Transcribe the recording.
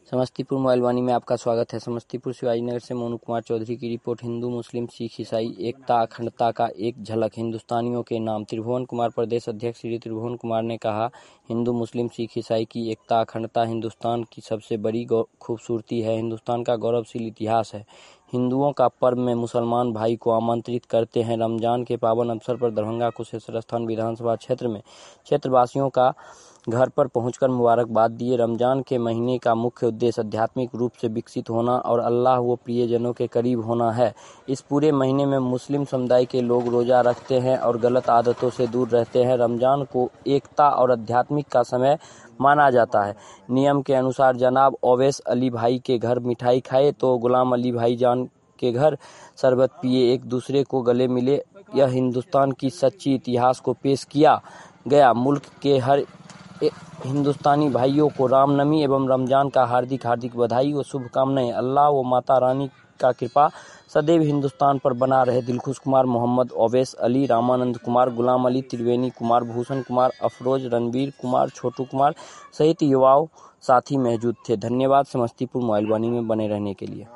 समस्तीपुर मोबाइलवाणी में आपका स्वागत है। समस्तीपुर शिवाजीनगर से मोनू कुमार चौधरी की रिपोर्ट। हिंदू मुस्लिम सिख ईसाई एकता अखंडता का एक झलक हिंदुस्तानियों के नाम। त्रिभुवन कुमार प्रदेश अध्यक्ष श्री त्रिभुवन कुमार ने कहा, हिंदू मुस्लिम सिख ईसाई की एकता अखंडता हिंदुस्तान की सबसे बड़ी खूबसूरती है। हिंदुस्तान का गौरवशील इतिहास है। हिंदुओं का पर्व में मुसलमान भाई को आमंत्रित करते हैं। रमजान के पावन अवसर पर दरभंगा कुशेश्वर स्थान विधानसभा क्षेत्र में क्षेत्रवासियों का घर पर पहुंचकर मुबारकबाद दिए। रमजान के महीने का मुख्य उद्देश्य आध्यात्मिक रूप से विकसित होना और अल्लाह व प्रियजनों के करीब होना है। इस पूरे महीने में मुस्लिम समुदाय के लोग रोजा रखते हैं और गलत आदतों से दूर रहते हैं। रमजान को एकता और आध्यात्मिक का समय माना जाता है। नियम के अनुसार जनाब ओवैस अली भाई के घर मिठाई खाए तो गुलाम अली भाई जान के घर शरबत पिए, एक दूसरे को गले मिले। यह हिंदुस्तान की सच्ची इतिहास को पेश किया गया। मुल्क के हर हिंदुस्तानी भाइयों को रामनवमी एवं रमजान का हार्दिक बधाई व शुभकामनाएं। अल्लाह व माता रानी का कृपा सदैव हिंदुस्तान पर बना रहे। दिलखुश कुमार, मोहम्मद ओवैस अली, रामानंद कुमार, गुलाम अली, त्रिवेणी कुमार, भूषण कुमार, अफरोज, रणवीर कुमार, छोटू कुमार सहित युवाओं साथी मौजूद थे। धन्यवाद। समस्तीपुर मोबाइलवाणी में बने रहने के लिए।